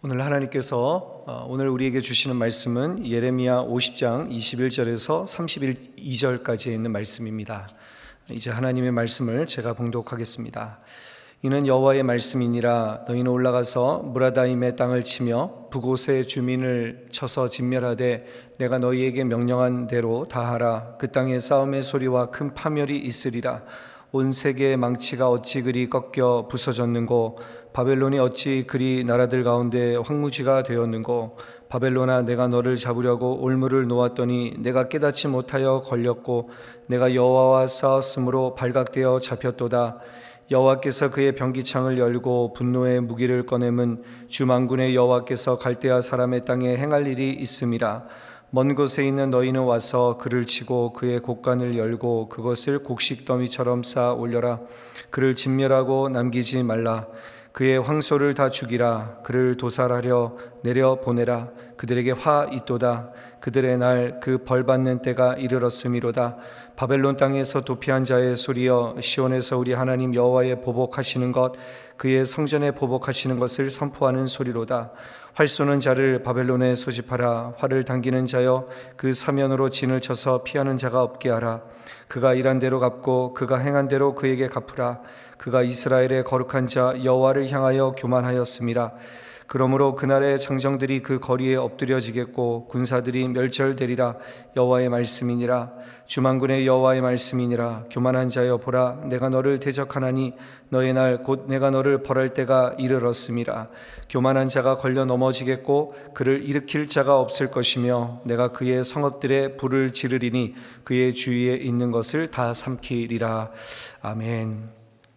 오늘 하나님께서 오늘 우리에게 주시는 말씀은 예레미야 50장 21절에서 32절까지에 있는 말씀입니다. 이제 하나님의 말씀을 제가 봉독하겠습니다. 이는 여호와의 말씀이니라. 너희는 올라가서 무라다임의 땅을 치며 그곳의 주민을 쳐서 진멸하되 내가 너희에게 명령한 대로 다 하라. 그 땅에 싸움의 소리와 큰 파멸이 있으리라. 온 세계의 망치가 어찌 그리 꺾여 부서졌는고, 바벨론이 어찌 그리 나라들 가운데 황무지가 되었는고. 바벨론아, 내가 너를 잡으려고 올무를 놓았더니 내가 깨닫지 못하여 걸렸고, 내가 여호와와 싸웠으므로 발각되어 잡혔도다. 여호와께서 그의 병기창을 열고 분노의 무기를 꺼내면 주 만군의 여호와께서 갈대아 사람의 땅에 행할 일이 있음이라. 먼 곳에 있는 너희는 와서 그를 치고 그의 곡간을 열고 그것을 곡식 더미처럼 쌓아 올려라. 그를 진멸하고 남기지 말라. 그의 황소를 다 죽이라. 그를 도살하려 내려 보내라. 그들에게 화 있도다. 그들의 날 그 벌받는 때가 이르렀음이로다. 바벨론 땅에서 도피한 자의 소리여, 시온에서 우리 하나님 여호와의 보복하시는 것, 그의 성전에 보복하시는 것을 선포하는 소리로다. 활 쏘는 자를 바벨론에 소집하라. 활을 당기는 자여, 그 사면으로 진을 쳐서 피하는 자가 없게 하라. 그가 일한 대로 갚고 그가 행한 대로 그에게 갚으라. 그가 이스라엘의 거룩한 자 여호와를 향하여 교만하였음이라. 그러므로 그날의 장정들이 그 거리에 엎드려지겠고 군사들이 멸절되리라. 여호와의 말씀이니라. 주만군의 여호와의 말씀이니라. 교만한 자여, 보라, 내가 너를 대적하나니 너의 날 곧 내가 너를 벌할 때가 이르렀음이라. 교만한 자가 걸려 넘어지겠고 그를 일으킬 자가 없을 것이며, 내가 그의 성읍들에 불을 지르리니 그의 주위에 있는 것을 다 삼키리라. 아멘.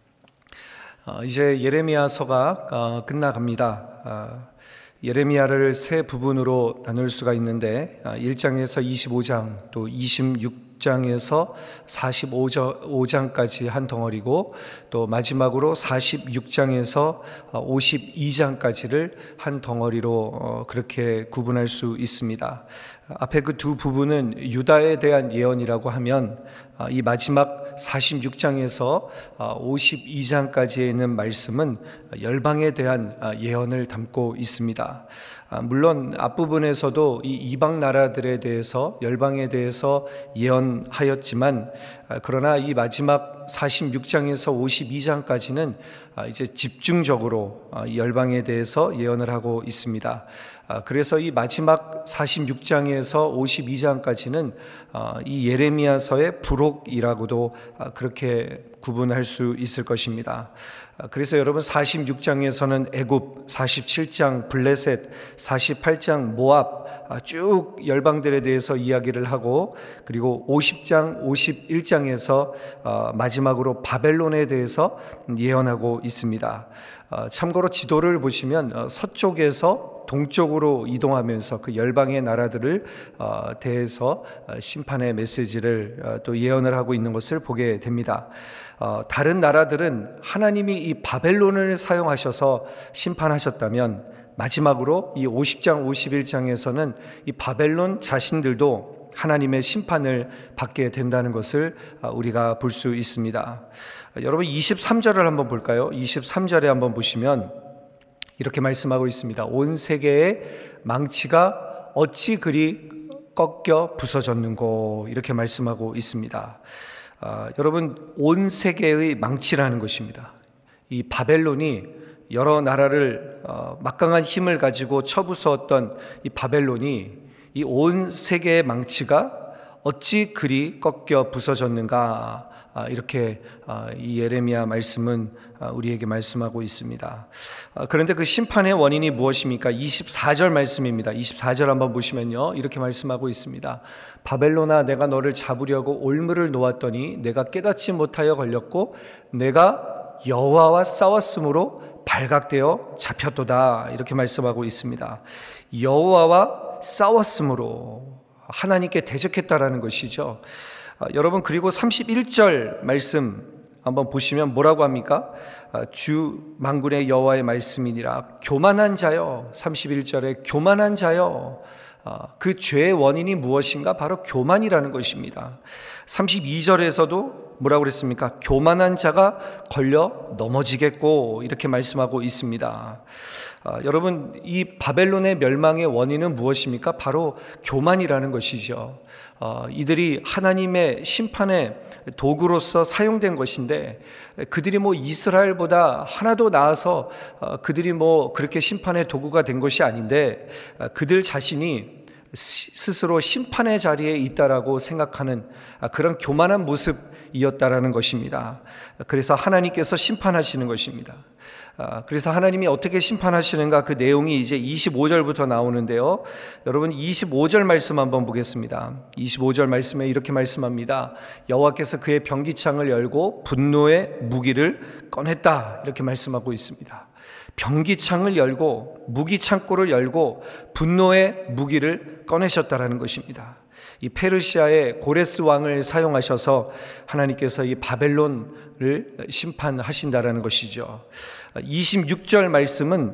이제 예레미야서가 끝나갑니다. 예레미야를 세 부분으로 나눌 수가 있는데 1장에서 25장, 또 26장에서 45장까지 한 덩어리고, 또 마지막으로 46장에서 52장까지를 한 덩어리로 그렇게 구분할 수 있습니다. 앞에 그 두 부분은 유다에 대한 예언이라고 하면, 이 마지막 46장에서 52장까지에 있는 말씀은 열방에 대한 예언을 담고 있습니다. 물론 앞부분에서도 이 이방 나라들에 대해서, 열방에 대해서 예언하였지만, 그러나 이 마지막 46장에서 52장까지는 이제 집중적으로 열방에 대해서 예언을 하고 있습니다. 그래서 이 마지막 46장에서 52장까지는 이 예레미야서의 부록이라고도 그렇게 구분할 수 있을 것입니다. 그래서 여러분, 46장에서는 애굽, 47장 블레셋, 48장 모압, 쭉 열방들에 대해서 이야기를 하고, 그리고 50장, 51장에서 마지막으로 바벨론에 대해서 예언하고 있습니다. 참고로 지도를 보시면 서쪽에서 동쪽으로 이동하면서 그 열방의 나라들을 대해서 심판의 메시지를 또 예언을 하고 있는 것을 보게 됩니다. 다른 나라들은 하나님이 이 바벨론을 사용하셔서 심판하셨다면, 마지막으로 이 50장, 51장에서는 이 바벨론 자신들도 하나님의 심판을 받게 된다는 것을 우리가 볼 수 있습니다. 여러분, 23절을 한번 볼까요? 23절에 한번 보시면 이렇게 말씀하고 있습니다. 온 세계의 망치가 어찌 그리 꺾여 부서졌는고, 이렇게 말씀하고 있습니다. 여러분, 온 세계의 망치라는 것입니다. 이 바벨론이 여러 나라를 막강한 힘을 가지고 쳐부수었던 이 바벨론이, 이 온 세계의 망치가 어찌 그리 꺾여 부서졌는가, 이렇게 이 예레미야 말씀은 우리에게 말씀하고 있습니다. 그런데 그 심판의 원인이 무엇입니까? 24절 말씀입니다. 24절 한번 보시면요, 이렇게 말씀하고 있습니다. 바벨론아, 내가 너를 잡으려고 올무를 놓았더니 내가 깨닫지 못하여 걸렸고 내가 여호와와 싸웠으므로 발각되어 잡혔도다. 이렇게 말씀하고 있습니다. 여호와와 싸웠으므로, 하나님께 대적했다라는 것이죠. 여러분, 그리고 31절 말씀 한번 보시면 뭐라고 합니까? 주 만군의 여호와의 말씀이니라. 교만한 자여, 31절에 교만한 자여, 그 죄의 원인이 무엇인가? 바로 교만이라는 것입니다. 32절에서도 뭐라고 그랬습니까? 교만한 자가 걸려 넘어지겠고 이렇게 말씀하고 있습니다. 여러분, 이 바벨론의 멸망의 원인은 무엇입니까? 바로 교만이라는 것이죠. 이들이 하나님의 심판의 도구로서 사용된 것인데, 그들이 이스라엘보다 하나도 나아서 그들이 그렇게 심판의 도구가 된 것이 아닌데, 그들 자신이 스스로 심판의 자리에 있다라고 생각하는 그런 교만한 모습이었다라는 것입니다. 그래서 하나님께서 심판하시는 것입니다. 그래서 하나님이 어떻게 심판하시는가, 그 내용이 이제 25절부터 나오는데요. 여러분, 25절 말씀 한번 보겠습니다. 25절 말씀에 이렇게 말씀합니다. 여호와께서 그의 병기창을 열고 분노의 무기를 꺼냈다, 이렇게 말씀하고 있습니다. 병기창을 열고 무기창고를 열고 분노의 무기를 꺼내셨다라는 것입니다. 이 페르시아의 고레스 왕을 사용하셔서 하나님께서 이 바벨론을 심판하신다라는 것이죠. 26절 말씀은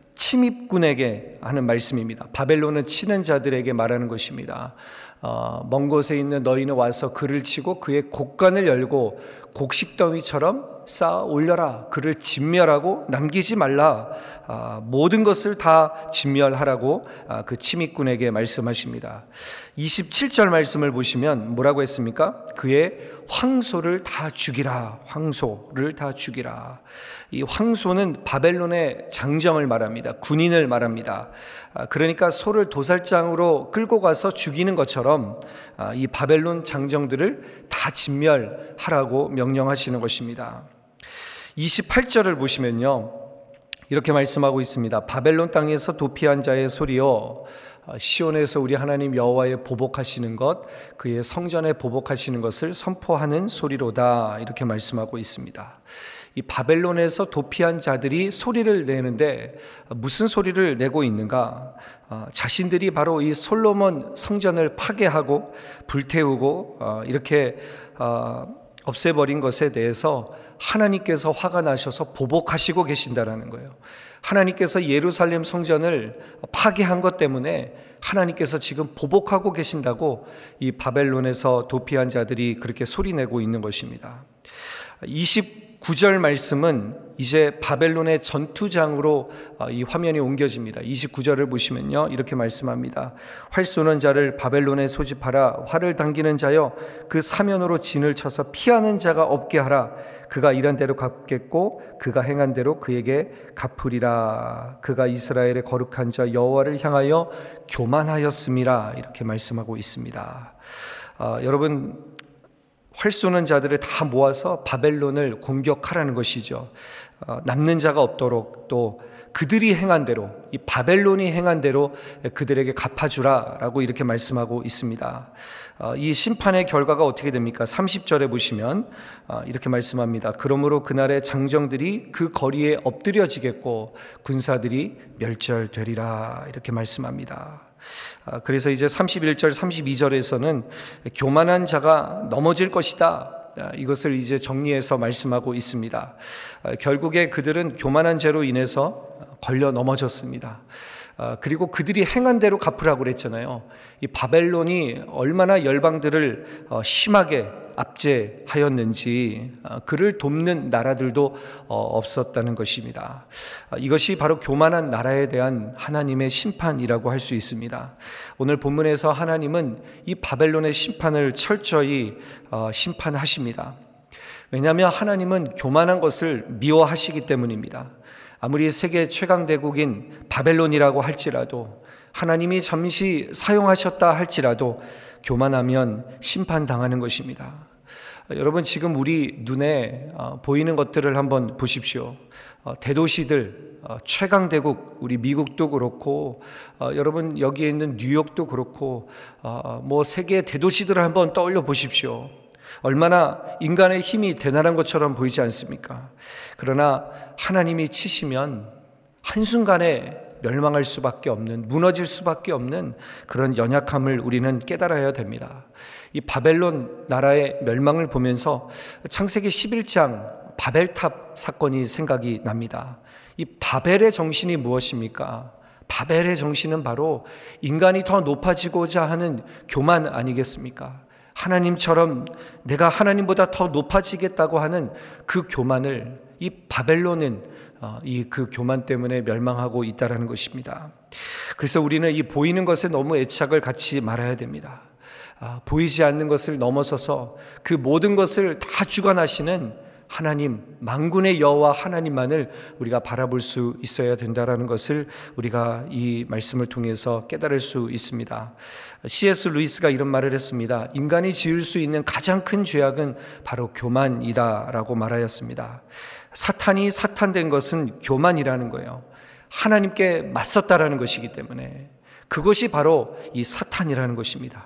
침입군에게 하는 말씀입니다. 바벨론은 치는 자들에게 말하는 것입니다. 먼 곳에 있는 너희는 와서 그를 치고 그의 곡간을 열고 곡식더미처럼 쌓아 올려라. 그를 진멸하고 남기지 말라. 모든 것을 다 진멸하라고 그 침입군에게 말씀하십니다. 27절 말씀을 보시면 뭐라고 했습니까? 그의 황소를 다 죽이라. 황소를 다 죽이라. 이 황소는 바벨론의 장정을 말합니다. 군인을 말합니다. 그러니까 소를 도살장으로 끌고 가서 죽이는 것처럼 이 바벨론 장정들을 다 진멸하라고 명령하시는 것입니다. 28절을 보시면요, 이렇게 말씀하고 있습니다. 바벨론 땅에서 도피한 자의 소리요, 시온에서 우리 하나님 여호와의 보복하시는 것, 그의 성전에 보복하시는 것을 선포하는 소리로다, 이렇게 말씀하고 있습니다. 이 바벨론에서 도피한 자들이 소리를 내는데 무슨 소리를 내고 있는가? 자신들이 바로 이 솔로몬 성전을 파괴하고 불태우고 이렇게 없애버린 것에 대해서 하나님께서 화가 나셔서 보복하시고 계신다라는 거예요. 하나님께서 예루살렘 성전을 파괴한 것 때문에 하나님께서 지금 보복하고 계신다고 이 바벨론에서 도피한 자들이 그렇게 소리내고 있는 것입니다. 29절 말씀은 이제 바벨론의 전투장으로 이 화면이 옮겨집니다. 29절을 보시면요, 이렇게 말씀합니다. 활 쏘는 자를 바벨론에 소집하라. 활을 당기는 자여 그 사면으로 진을 쳐서 피하는 자가 없게 하라. 그가 일한 대로 갚겠고 그가 행한 대로 그에게 갚으리라. 그가 이스라엘의 거룩한 자 여호와를 향하여 교만하였음이라. 이렇게 말씀하고 있습니다. 여러분, 활 쏘는 자들을 다 모아서 바벨론을 공격하라는 것이죠. 남는 자가 없도록, 또 그들이 행한 대로, 이 바벨론이 행한 대로 그들에게 갚아주라라고 이렇게 말씀하고 있습니다. 이 심판의 결과가 어떻게 됩니까? 30절에 보시면 이렇게 말씀합니다. 그러므로 그날의 장정들이 그 거리에 엎드려지겠고 군사들이 멸절되리라, 이렇게 말씀합니다. 그래서 이제 31절 32절에서는 교만한 자가 넘어질 것이다, 이것을 이제 정리해서 말씀하고 있습니다. 결국에 그들은 교만한 죄로 인해서 걸려 넘어졌습니다. 그리고 그들이 행한 대로 갚으라고 그랬잖아요. 이 바벨론이 얼마나 열방들을 심하게 압제하였는지 그를 돕는 나라들도 없었다는 것입니다. 이것이 바로 교만한 나라에 대한 하나님의 심판이라고 할 수 있습니다. 오늘 본문에서 하나님은 이 바벨론의 심판을 철저히 심판하십니다. 왜냐하면 하나님은 교만한 것을 미워하시기 때문입니다. 아무리 세계 최강대국인 바벨론이라고 할지라도, 하나님이 잠시 사용하셨다 할지라도 교만하면 심판당하는 것입니다. 여러분, 지금 우리 눈에 보이는 것들을 한번 보십시오. 대도시들, 최강대국, 우리 미국도 그렇고, 여러분 여기에 있는 뉴욕도 그렇고, 세계 대도시들을 한번 떠올려 보십시오. 얼마나 인간의 힘이 대단한 것처럼 보이지 않습니까? 그러나 하나님이 치시면 한순간에 멸망할 수밖에 없는, 무너질 수밖에 없는 그런 연약함을 우리는 깨달아야 됩니다. 이 바벨론 나라의 멸망을 보면서 창세기 11장 바벨탑 사건이 생각이 납니다. 이 바벨의 정신이 무엇입니까? 바벨의 정신은 바로 인간이 더 높아지고자 하는 교만 아니겠습니까? 하나님처럼 내가 하나님보다 더 높아지겠다고 하는 그 교만을 이 바벨론은 그 교만 때문에 멸망하고 있다는 것입니다. 그래서 우리는 이 보이는 것에 너무 애착을 갖지 말아야 됩니다. 보이지 않는 것을 넘어서서 그 모든 것을 다 주관하시는 하나님, 만군의 여호와 하나님만을 우리가 바라볼 수 있어야 된다는 것을 우리가 이 말씀을 통해서 깨달을 수 있습니다. C.S. 루이스가 이런 말을 했습니다. 인간이 지을 수 있는 가장 큰 죄악은 바로 교만이다라고 말하였습니다. 사탄이 사탄된 것은 교만이라는 거예요. 하나님께 맞섰다라는 것이기 때문에 그것이 바로 이 사탄이라는 것입니다.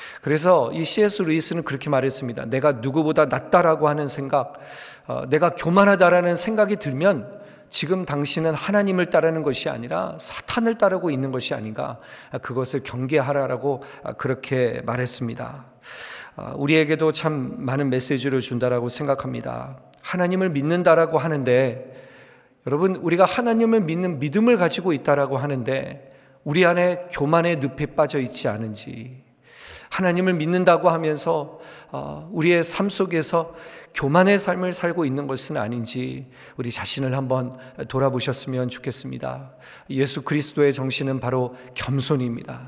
그래서 이 C.S. 루이스는 그렇게 말했습니다. 내가 누구보다 낫다라고 하는 생각, 내가 교만하다라는 생각이 들면 지금 당신은 하나님을 따르는 것이 아니라 사탄을 따르고 있는 것이 아닌가, 그것을 경계하라라고 그렇게 말했습니다. 우리에게도 참 많은 메시지를 준다라고 생각합니다. 하나님을 믿는다라고 하는데, 여러분, 우리가 하나님을 믿는 믿음을 가지고 있다라고 하는데 우리 안에 교만의 늪에 빠져 있지 않은지, 하나님을 믿는다고 하면서 우리의 삶 속에서 교만의 삶을 살고 있는 것은 아닌지 우리 자신을 한번 돌아보셨으면 좋겠습니다. 예수 그리스도의 정신은 바로 겸손입니다.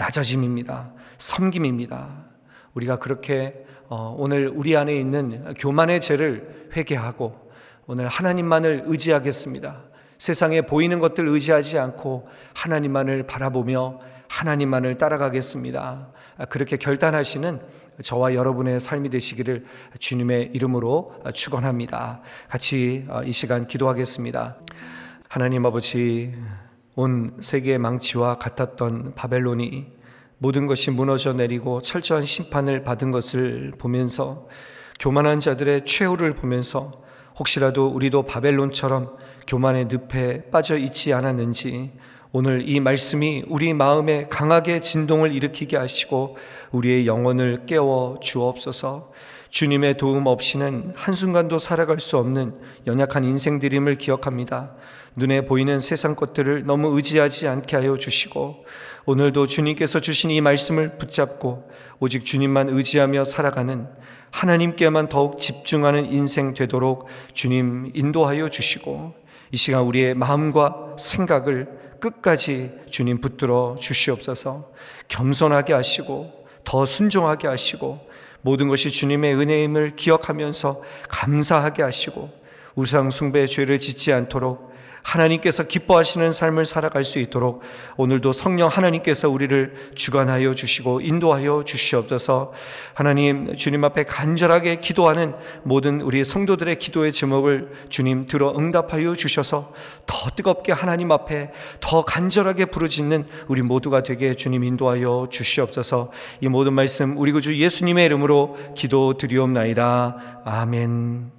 낮아짐입니다. 섬김입니다. 우리가 그렇게 오늘 우리 안에 있는 교만의 죄를 회개하고 오늘 하나님만을 의지하겠습니다. 세상에 보이는 것들 의지하지 않고 하나님만을 바라보며 하나님만을 따라가겠습니다. 그렇게 결단하시는 저와 여러분의 삶이 되시기를 주님의 이름으로 축원합니다. 같이 이 시간 기도하겠습니다. 하나님 아버지, 온 세계의 망치와 같았던 바벨론이 모든 것이 무너져 내리고 철저한 심판을 받은 것을 보면서, 교만한 자들의 최후를 보면서 혹시라도 우리도 바벨론처럼 교만의 늪에 빠져 있지 않았는지 오늘 이 말씀이 우리 마음에 강하게 진동을 일으키게 하시고 우리의 영혼을 깨워 주옵소서. 주님의 도움 없이는 한순간도 살아갈 수 없는 연약한 인생들임을 기억합니다. 눈에 보이는 세상 것들을 너무 의지하지 않게 하여 주시고 오늘도 주님께서 주신 이 말씀을 붙잡고 오직 주님만 의지하며 살아가는, 하나님께만 더욱 집중하는 인생 되도록 주님 인도하여 주시고 이 시간 우리의 마음과 생각을 끝까지 주님 붙들어 주시옵소서. 겸손하게 하시고 더 순종하게 하시고 모든 것이 주님의 은혜임을 기억하면서 감사하게 하시고 우상 숭배의 죄를 짓지 않도록 하나님께서 기뻐하시는 삶을 살아갈 수 있도록 오늘도 성령 하나님께서 우리를 주관하여 주시고 인도하여 주시옵소서. 하나님, 주님 앞에 간절하게 기도하는 모든 우리 성도들의 기도의 제목을 주님 들어 응답하여 주셔서 더 뜨겁게 하나님 앞에 더 간절하게 부르짖는 우리 모두가 되게 주님 인도하여 주시옵소서. 이 모든 말씀 우리 구주 예수님의 이름으로 기도드리옵나이다. 아멘.